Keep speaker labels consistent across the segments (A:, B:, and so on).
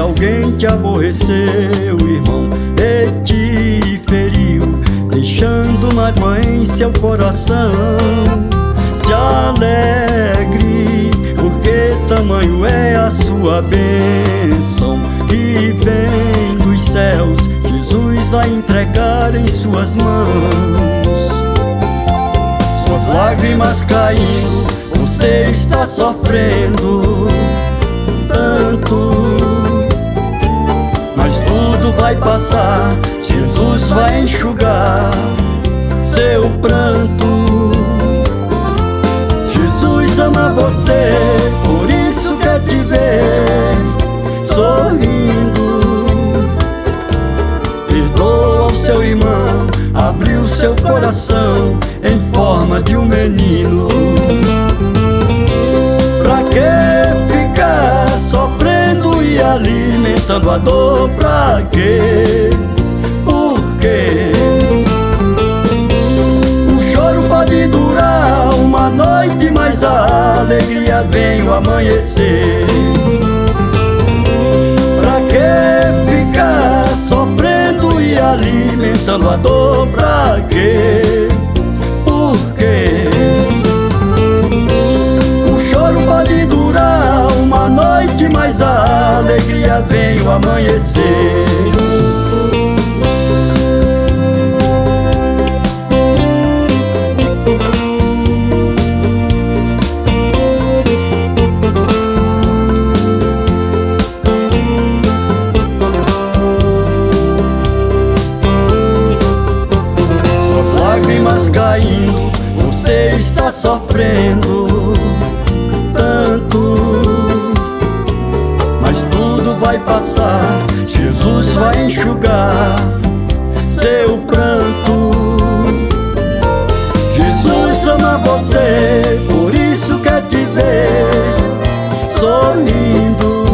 A: alguém te aborreceu, irmão, e te feriu, deixando mágoa em seu coração. Se alegre, porque tamanho é a sua bênção que vem dos céus. Jesus vai entregar em suas mãos. Suas lágrimas caindo, você está sofrendo tanto, mas tudo vai passar. Jesus vai enxugar seu pranto. Jesus ama você, por isso quer te ver sorrindo. Perdoa o seu irmão, abriu seu coração em forma de um menino. Pra que ficar sofrendo e alimentando a dor? Pra quê? Por quê? O choro pode durar uma noite, mas a alegria vem o amanhecer. Pra que ficar sofrendo e alimentando a dor? Pra quê? Por quê? O choro pode durar uma noite, mas a alegria vem o amanhecer. Caindo, você está sofrendo tanto, mas tudo vai passar. Jesus vai enxugar seu pranto. Jesus ama você, por isso quer te ver sorrindo.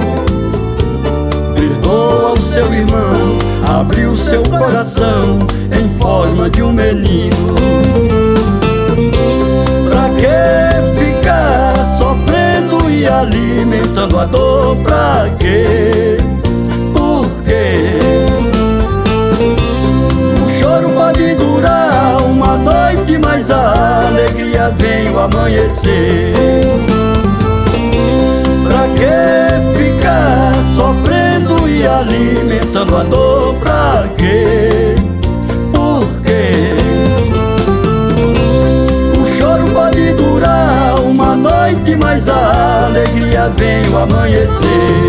A: Perdoa o seu irmão, abriu seu coração em forma de um menino. Pra que ficar sofrendo e alimentando a dor? Pra quê? Por quê? O choro pode durar uma noite, mas a alegria vem o amanhecer. Pra que ficar sofrendo e alimentando a dor? Pra quê? Por quê? O choro pode durar uma noite, mas a alegria vem o amanhecer.